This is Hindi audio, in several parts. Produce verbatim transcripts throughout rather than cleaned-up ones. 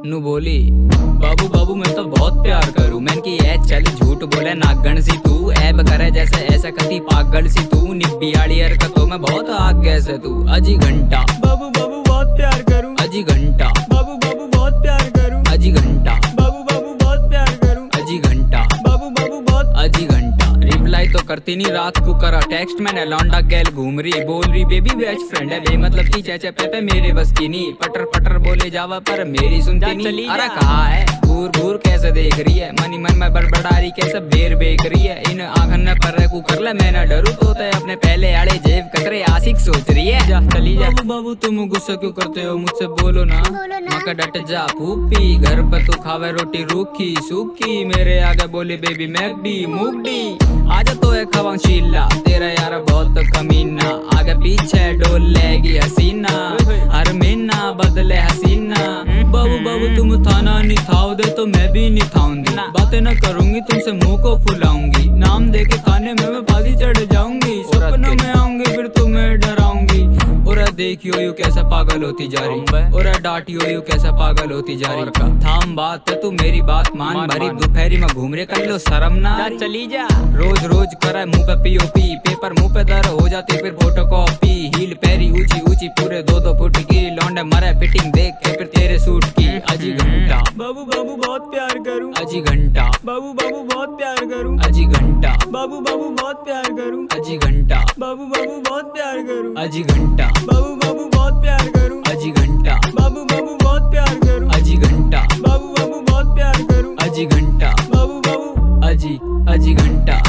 नू बोली बाबू बाबू मैं तो बहुत प्यार करूं। मैंने की ए चल झूठ बोले नागण सी तू, ऐब करे जैसे ऐसा कती पागल सी तू, निब्बियाड़ी हरकतों में बहुत आगे से तू। अजी घंटा बाबू बाबू बहुत प्यार करूं। अजी घंटा बाबू बाबू बहुत प्यार करूं। अजी घंटा बाबू बाबू बहुत प्यार करूं। अजी घंटा बाबू बाबू बहुत अजी घंटा। रिप्लाई तो करती नहीं, रात को करा टेक्स्ट मैंने, लौंडा गैल घूम रही, बोल रही बेबी बेस्ट फ्रेंड है, बे मतलब की चेचे पेपे मेरे बस की नहीं, पटर पटर बोले जावा पर मेरी सुनती नहीं। अरे कहा है घूर घूर कैसे देख रही है, मनी मन में बड़बड़ा रही कैसे बेर बेक रही है, इन आंखन में पर रखू कर ले मैं ना डरू तो ते अपने पहले आड़े जेब कतरे आशिक सोच रही है। जा चली जा। बाबू बाबू तुम गुस्सा क्यों करते हो मुझसे, बोलो ना मका डट जा फूफी, घर पर तू खावे रोटी रूखी सूखी, मेरे आगे बोली बेबी मैकडी मुगडी, आजा तो है खवा शीला तेरा यार बहुत कमीना, आगे पीछे डोल लेगी हसीना, हर महीना बदले हसीना। बाबू बाबू तुम थाना नहीं थाओ दे तो मैं भी नहीं थाऊंगी, बातें न करूंगी तुमसे मुंह को फुलाऊंगी, नाम दे के खाने में मैं फांसी चढ़ जाऊंगी, सपनों में आऊंगी फिर तुम्हें डराऊंगी। और देखियो यू कैसा पागल होती जा रही, और डांटियो यू कैसा पागल होती जा रही, थाम बात है तू मेरी बात मान, भरी दोपहरी में घूम रहे कर लो शर्म ना, चली जा। रोज रोज करे मुंह पे पीओपी, पेपर मुंह पे दर हो जाती फिर फोटो कॉपी, हील पैरी ऊंची ऊंची पूरे दो दो फुट की, लौंडे मरे फिटिंग देख के फिर तेरे सूट की। अजी घंटा बाबू बाबू बहुत प्यार करूं। अजी घंटा बाबू बाबू बहुत प्यार करूं। अजी घंटा बाबू बाबू बहुत प्यार करूं। अजी घंटा बाबू बाबू बहुत प्यार करूं। अजी घंटा बाबू बाबू बहुत प्यार करूं। अजी घंटा बाबू बाबू बहुत प्यार करूं। अजी घंटा बाबू बाबू बहुत प्यार करूं। अजी घंटा बाबू बाबू अजी अजी घंटा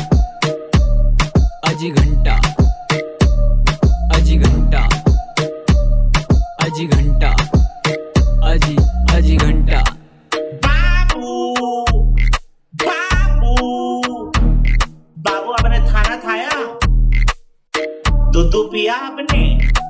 अजी घंटा अजी घंटा अजी घंटा अजी अजी घंटा। बाबू बाबू बाबू आपने खाना खाया, दूध पिया आपने?